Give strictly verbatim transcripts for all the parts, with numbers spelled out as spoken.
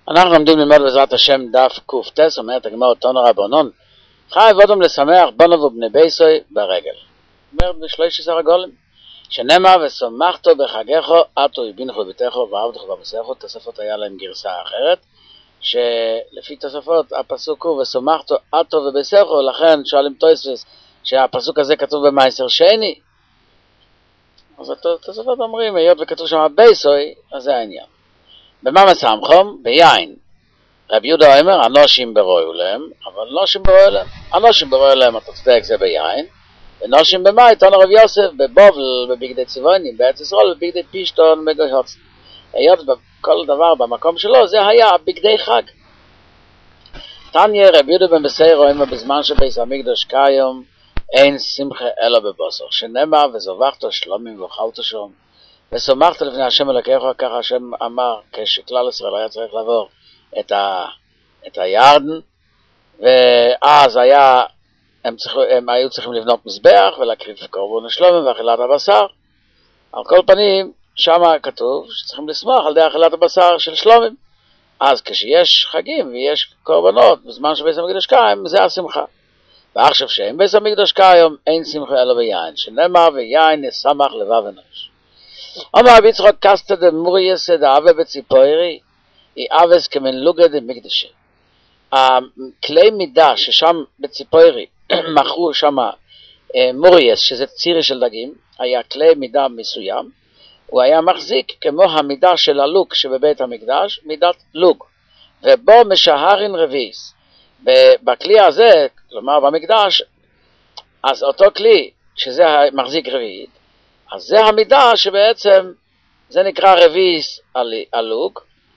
אנחנו עומדים ללמוד בעזרת השם דף קטס, אומרת הגמרא תנו רבנן, חייב אדם לשמח בנו ובני ביתו ברגל. אומרת בשלוש עשרה רגלים, שנאמר ושמחתו בחגך אתו יבינך בביתך ועבדך במסך. תוספות היה להם גרסה אחרת, שלפי תוספות הפסוק הוא ושמחתו אתו ובביתך, לכן שואלים תוספות שהפסוק הזה כתוב במעשר שני. אז התוספות אומרים, היות וכתוב שם ביתוי, אז זה העניין. במה משמחם? ביין. רבי יהודה אומר, אנושים ברואו להם, אבל אנושים ברואו להם. אנושים ברואו להם, אתה צודק, זה ביין. ונושים במאי, תנו רבי יוסף, בבובל, בבגדי צבעונים, בארץ ישראל, בבגדי פישטון, בגויהוץ. היות בכל דבר במקום שלו, זה היה בגדי חג. תניא רבי יהודה בן בסיירו, אומר בזמן שבית המקדש כיום, אין שמחה אלא בבוסר. שנאמר, וזובחתו שלומים ואוכלתו שום. ושמחת לפני השם אלוקיך, ככה השם אמר, כשכלל ישראל היה צריך לעבור את, ה, את הירדן, ואז היה, הם, צריך, הם היו צריכים לבנות מזבח ולהקריב קורבן השלומים ואכילת הבשר. על כל פנים, שם כתוב שצריכים לשמוח על די אכילת הבשר של שלומים. אז כשיש חגים ויש קורבנות, בזמן שבית המקדש קיים, זה השמחה. ועכשיו שאין בית המקדש קיים, אין שמחה אלא ביין, שנאמר ויין ישמח לבב אנוש. אומר רבי יצחק קסטא דמורייס דאבה בציפורי היא אבס כמנלוגה דמקדשי. הכלי מידה ששם בציפורי מכרו שם מורייס, שזה צירי של דגים, היה כלי מידה מסוים, הוא היה מחזיק כמו המידה של הלוג שבבית המקדש, מידת לוג, ובו משהרין רביס. בכלי הזה, כלומר במקדש, אז אותו כלי שזה מחזיק רביעית, אז זה המידה שבעצם זה נקרא רביס על לוג.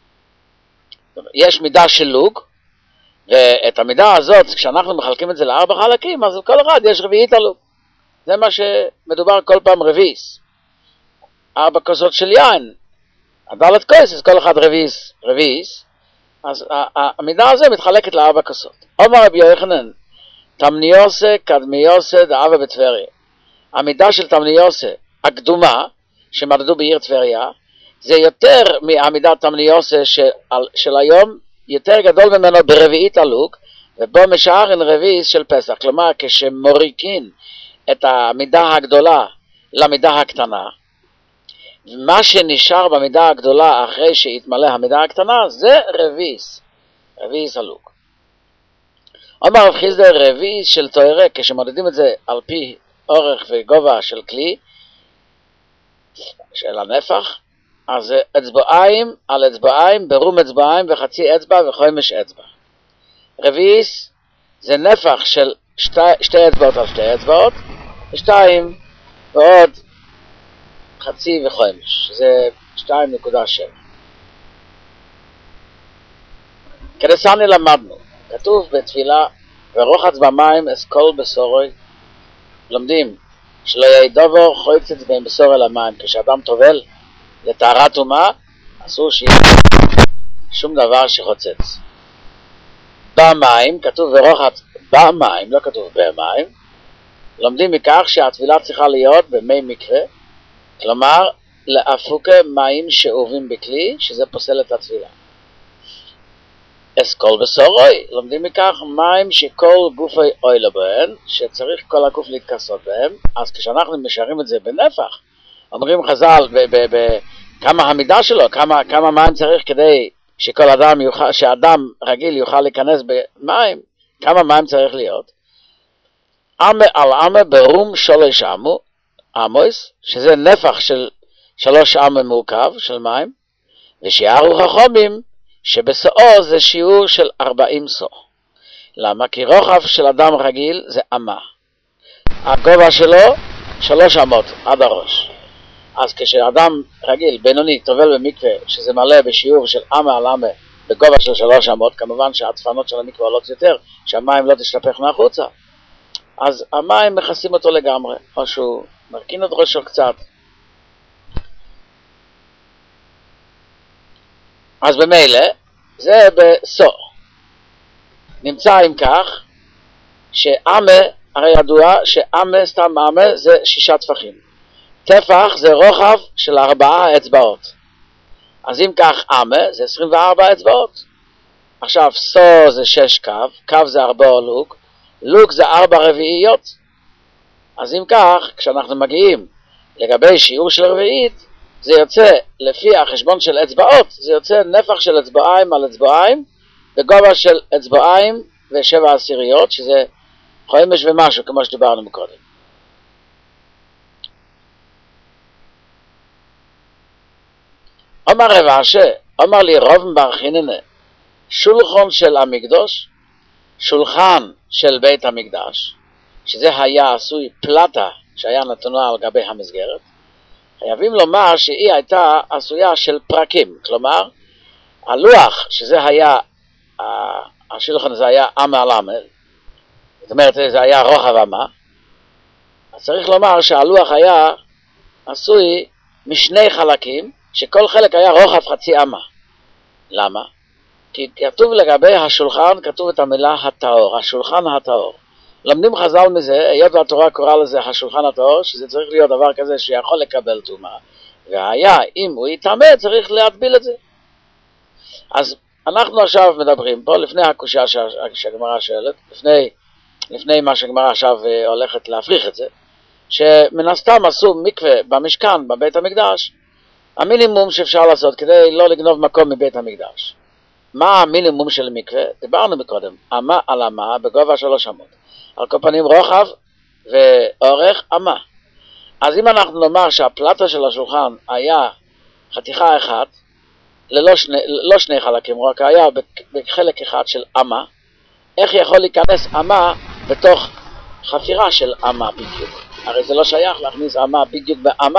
יש מידה של לוג, ואת המידה הזאת כשאנחנו מחלקים את זה לארבע חלקים, אז לכל אחד יש רביעית על לוג. זה מה שמדובר כל פעם רביס. ארבע כוסות של יין, הדלת כוס, אז כל אחד רביס, רביס. אז המידה הזו מתחלקת לארבע כוסות. אומר רבי יוחנן, תמניוסה קדמיוסה דאבה בטבריה. המידה של תמניוסה הקדומה שמדדו בעיר טבריה, זה יותר מעמידת תמניוסה של, של היום, יותר גדול ממנו ברביעית הלוג, ובו משערין רביעית של פסח. כלומר, כשמוריקין את המידה הגדולה למידה הקטנה, מה שנשאר במידה הגדולה אחרי שהתמלא המידה הקטנה, זה רביעית, רביעית הלוג. אומר רב חיסדא, רביעית של תורה, כשמודדים את זה על פי אורך וגובה של כלי, של הנפח, אז אצבעיים על אצבעיים, ברום אצבעיים וחצי אצבע וחומש אצבע. רביעית זה נפח של שתי, שתי אצבעות על שתי אצבעות, ושתיים ועוד חצי וחומש, זה שתיים נקודה שבע. כדסני למדנו, כתוב בתפילה, ורוחץ במים אסכול בסורוי, לומדים, שלא יהיה דובר חויצץ בין בסור אל המים. כשאדם טובל לטהרת טומאה, אסור שיהיה שום דבר שחוצץ. במים, כתוב ורוחץ במים, לא כתוב במים. לומדים מכך שהטבילה צריכה להיות במי מקרה, כלומר לאפוקה מים שאובים בכלי, שזה פוסל את הטבילה. אסכול בסורוי, לומדים מכך מים שכל גופי אוילה בהן, שצריך כל הגוף להתכסות בהם. אז כשאנחנו משארים את זה בנפח, אומרים חז"ל כמה המידה שלו, כמה, כמה מים צריך כדי שכל אדם יוכל, שאדם רגיל יוכל להיכנס במים, כמה מים צריך להיות. אמה על אמה ברום שלוש אמו, אמוס, שזה נפח של שלוש אמה מורכב של מים, ושיערו חכמים, שבסאו זה שיעור של ארבעים סו. למה? כי רוחב של אדם רגיל זה אמה. הגובה שלו שלוש אמות עד הראש. אז כשאדם רגיל, בינוני, טובל במקווה, שזה מלא בשיעור של אמה על אמה, בגובה של שלוש אמות, כמובן שהדפנות של המקווה עולות יותר, שהמים לא תשתפך מהחוצה. אז המים מכסים אותו לגמרי, או שהוא מרכין את ראשו קצת. אז במילא, זה בסו. נמצא עם כך, שאמה, הרי ידוע שאמה, סתם אמה, זה שישה טפחים. טפח זה רוחב של ארבעה אצבעות. אז אם כך אמה, זה עשרים וארבע אצבעות. עכשיו סו זה שש קו, קו זה ארבע לוק, לוק זה ארבע רביעיות. אז אם כך, כשאנחנו מגיעים לגבי שיעור של רביעית, זה יוצא לפי החשבון של אצבעות, זה יוצא נפח של אצבעיים על אצבעיים, בגובה של אצבעיים ושבע עשיריות, שזה חמש ומשהו, כמו שדיברנו מקודם. אומר רב אשי, אומר לי רב בר חיננה, שולחן של המקדוש, שולחן של בית המקדש, שזה היה עשוי פלטה שהיה נתונה על גבי המסגרת, חייבים לומר שהיא הייתה עשויה של פרקים, כלומר, הלוח שזה היה, השולחן הזה היה אמה על אמה, זאת אומרת זה היה רוחב אמה, אז צריך לומר שהלוח היה עשוי משני חלקים, שכל חלק היה רוחב חצי אמה. למה? כי כתוב לגבי השולחן, כתוב את המילה הטהור, השולחן הטהור. לומדים חז"ל מזה, היות והתורה קוראה לזה השולחן הטהור, שזה צריך להיות דבר כזה שיכול לקבל טומאה, והיה, אם הוא יטמא, צריך להטביל את זה. אז אנחנו עכשיו מדברים פה, לפני הקושיה שהגמרא שואלת, לפני, לפני מה שהגמרא עכשיו הולכת להפריך את זה, שמן הסתם עשו מקווה במשכן, בבית המקדש, המינימום שאפשר לעשות כדי לא לגנוב מקום מבית המקדש. מה המינימום של מקווה? דיברנו מקודם, אמה על אמה בגובה שלוש אמות. על כל פנים רוחב ואורך אמה. אז אם אנחנו נאמר שהפלטה של השולחן היה חתיכה אחת, ללא שני, לא שני חלקים, רק היה בחלק אחד של אמה, איך יכול להיכנס אמה בתוך חפירה של אמה בדיוק? הרי זה לא שייך להכניס אמה בדיוק באמה.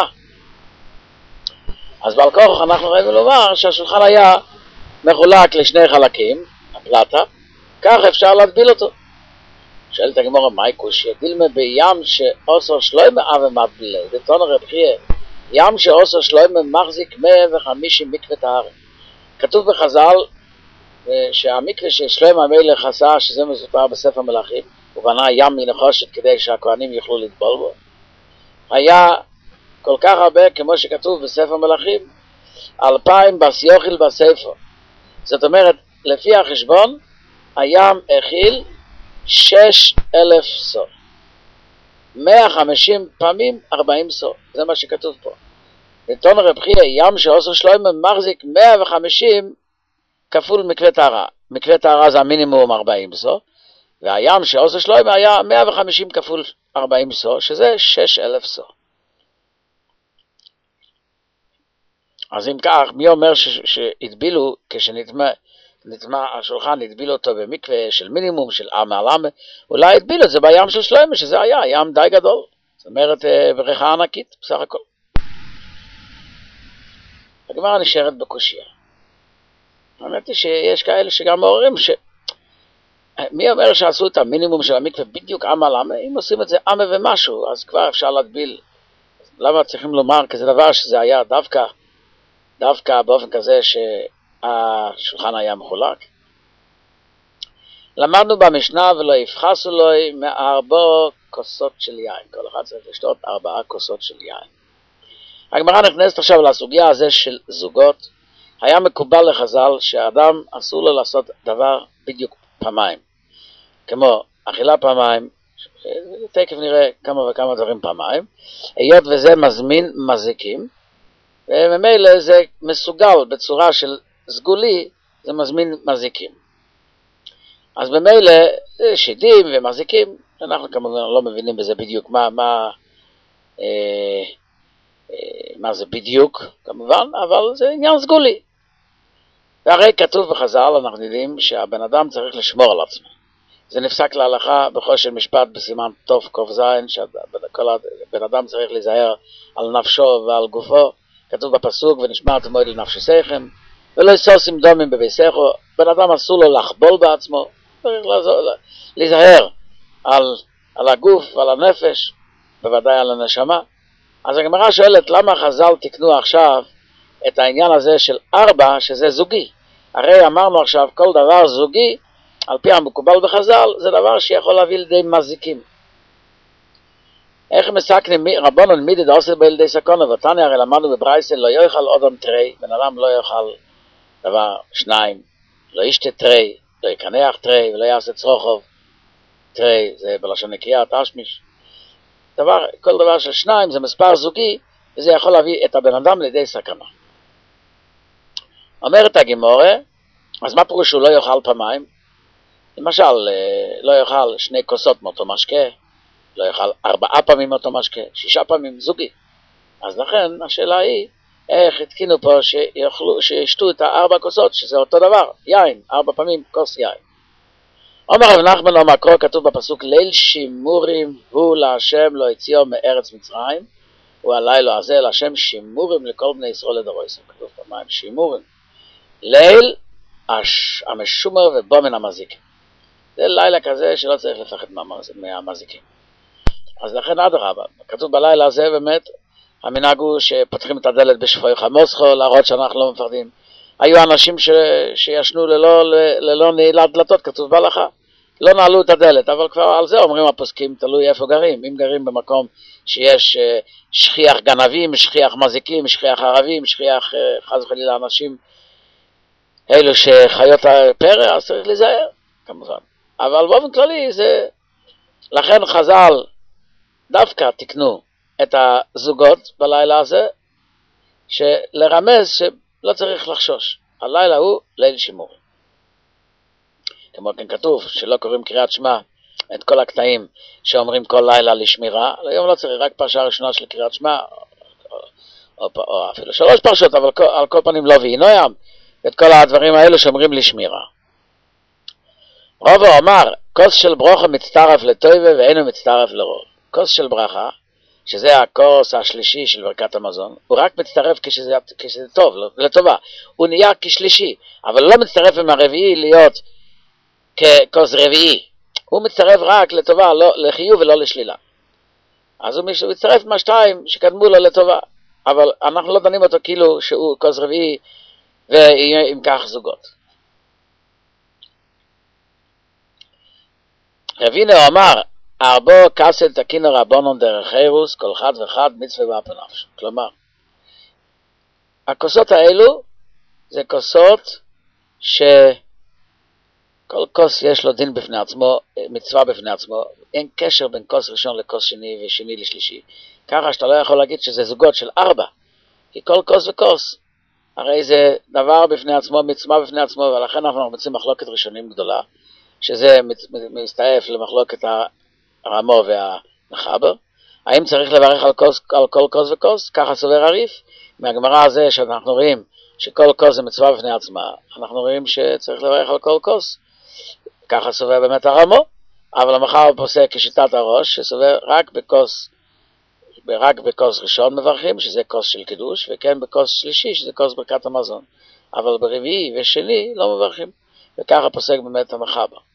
אז בעל כוח אנחנו ראינו לומר שהשולחן היה מחולק לשני חלקים, הפלטה, כך אפשר להטביל אותו. שואלת הגמרא, מהי קושיה? דילמה בים שעושר שלוימה אבה מטבילה, דתנא רב חייא, ים שעושר שלוימה מחזיק מאה וחמישים מקווה טהרה. כתוב בחז"ל שהמקווה ששלוימה המלך עשה, שזה מסופר בספר מלכים, הוא בנה ים מנחושת כדי שהכהנים יוכלו לטבול בו, היה כל כך הרבה, כמו שכתוב בספר מלכים, אלפיים בסיוחיל בספר. זאת אומרת, לפי החשבון, הים הכיל שש אלף סוף. מאה וחמישים פעמים ארבעים סוף. זה מה שכתוב פה. דתנא רב חייא, ים שעושר שלוימה מחזיק מאה וחמישים כפול מקווה טהרה. מקווה טהרה זה המינימום ארבעים סוף, והים שעושר שלוימה היה מאה וחמישים כפול ארבעים סוף, שזה שש אלף סוף. אז אם כך, מי אומר שהטבילו, כשנטמא נטמא השולחן, הטבילו אותו במקווה של מינימום, של אמה על אמה, אולי הטבילו את זה בים של שלוימה, שזה היה ים די גדול. זאת אומרת, בריכה ענקית, בסך הכל. הגמרא נשארת בקושיה. האמת היא שיש כאלה שגם מעוררים ש... מי אומר שעשו את המינימום של המקווה בדיוק אמה על אמה? אם עושים את זה אמה ומשהו, אז כבר אפשר להטביל. למה צריכים לומר כזה דבר שזה היה דווקא דווקא באופן כזה שהשולחן היה מחולק? למדנו במשנה ולא יפחסו לו מארבע כוסות של יין. כל אחד צריך לשתות ארבעה כוסות של יין. הגמרא נכנסת עכשיו לסוגיה הזה של זוגות. היה מקובל לחז"ל שאדם אסור לו לעשות דבר בדיוק פעמיים. כמו אכילה פעמיים, תכף נראה כמה וכמה דברים פעמיים, היות וזה מזמין מזיקים, וממילא זה מסוגל בצורה של סגולי, זה מזמין מזיקים. אז במילא שדים ומזיקים, אנחנו כמובן לא מבינים בזה בדיוק מה, מה, אה, אה, מה זה בדיוק כמובן, אבל זה עניין סגולי. והרי כתוב בחז"ל, אנחנו יודעים שהבן אדם צריך לשמור על עצמו. זה נפסק להלכה בכל של משפט בסימן טוב קוף זין, שהבן אדם צריך להיזהר על נפשו ועל גופו. כתוב בפסוק, ונשמרתם מאוד לנפשותיכם, ולא יסוסים דומים בביסכו. בן אדם אסור לו לחבול בעצמו, צריך להיזהר על, על הגוף ועל הנפש, בוודאי על הנשמה. אז הגמרא שואלת, למה חז"ל תקנו עכשיו את העניין הזה של ארבע, שזה זוגי? הרי אמרנו עכשיו, כל דבר זוגי, על פי המקובל בחז"ל, זה דבר שיכול להביא לידי מזיקים. איך מסכנים רבונן מידי דעושה בילדי סכונה, ותניא הרי למדנו בברייתא לא יאכל אדם תרי, בן אדם לא יאכל דבר שניים, לא ישתה תרי, לא יקנח תרי ולא יעשה צרוכוב. תרי זה בלשון נקייה, תשמיש. דבר, כל דבר של שניים זה מספר זוגי, וזה יכול להביא את הבן אדם לידי סכנה. אומרת הגימורה, אז מה פירוש שהוא לא יאכל פעמיים? למשל, לא יאכל שני כוסות מאותו משקה, לא יאכל ארבעה פעמים מאותו משקה, שישה פעמים זוגי. אז לכן השאלה היא, איך התקינו פה שיאכלו, שישתו את הארבע כוסות, שזה אותו דבר, יין, ארבע פעמים כוס יין. אומר רב נחמן אומר קרוא, כתוב בפסוק, ליל שימורים הוא להשם לא הציאו מארץ מצרים, הוא הלילה הזה להשם שימורים לכל בני ישראל לדורותיהם. כתוב פעמיים שימורים. ליל המשומר ובו מן המזיקים. זה לילה כזה שלא צריך לפחד מהמזיקים. אז לכן אדרבה, כתוב בלילה הזה באמת, המנהג הוא שפותחים את הדלת בשפוי חמוסכו, להראות שאנחנו לא מפחדים. היו אנשים ש... שישנו ללא, ללא נעילת דלתות, כתוב בהלכה. לא נעלו את הדלת, אבל כבר על זה אומרים הפוסקים, תלוי איפה גרים. אם גרים במקום שיש שכיח גנבים, שכיח מזיקים, שכיח ערבים, שכיח חס וחלילה אנשים, אלו שחיות הפרא, אז צריך להיזהר, כמובן. אבל באופן כללי זה, לכן חז"ל דווקא תקנו את הזוגות בלילה הזה, שלרמז שלא צריך לחשוש. הלילה הוא ליל שימורים. כמו כן כתוב שלא קוראים קריאת שמע את כל הקטעים שאומרים כל לילה לשמירה. היום לא צריך, רק פרשה ראשונה של קריאת שמע, או, או, או אפילו שלוש פרשות, אבל כל, על כל פנים לא וינוים, את כל הדברים האלו שאומרים לשמירה. רובו אומר, כוס של ברכה מצטרף לטובה ואינו מצטרף לרוב. כוס של ברכה, שזה הכוס השלישי של ברכת המזון, הוא רק מצטרף כשזה, כשזה טוב, לטובה. הוא נהיה כשלישי, אבל לא מצטרף עם הרביעי להיות ככוס רביעי. הוא מצטרף רק לטובה, לא, לחיוב ולא לשלילה. אז הוא מצטרף מהשתיים שקדמו לו לטובה, אבל אנחנו לא דנים אותו כאילו שהוא כוס רביעי ועם כך זוגות. רבינו אמר, ארבו כסל תקינו רבונון דרך חירוס, כל אחד ואחד מצווה באפו נפשו. כלומר, הכוסות האלו זה כוסות שכל כוס יש לו דין בפני עצמו, מצווה בפני עצמו. אין קשר בין כוס ראשון לכוס שני ושני לשלישי. ככה שאתה לא יכול להגיד שזה זוגות של ארבע, כי כל כוס וכוס, הרי זה דבר בפני עצמו, מצווה בפני עצמו, ולכן אנחנו מוצאים מחלוקת ראשונים גדולה, שזה מסתעף למחלוקת הרמו והמחבר. האם צריך לברך על, כוס, על כל כוס וכוס? ככה סובר הריף. מהגמרא הזה שאנחנו רואים שכל כוס זה מצווה בפני עצמה, אנחנו רואים שצריך לברך על כל כוס. ככה סובר באמת הרמו, אבל המחבר פוסק כשיטת הראש, שסובר רק בכוס, רק בכוס ראשון מברכים, שזה כוס של קידוש, וכן בכוס שלישי, שזה כוס ברכת המזון. אבל ברביעי ושני לא מברכים. וככה פוסק באמת המחבר.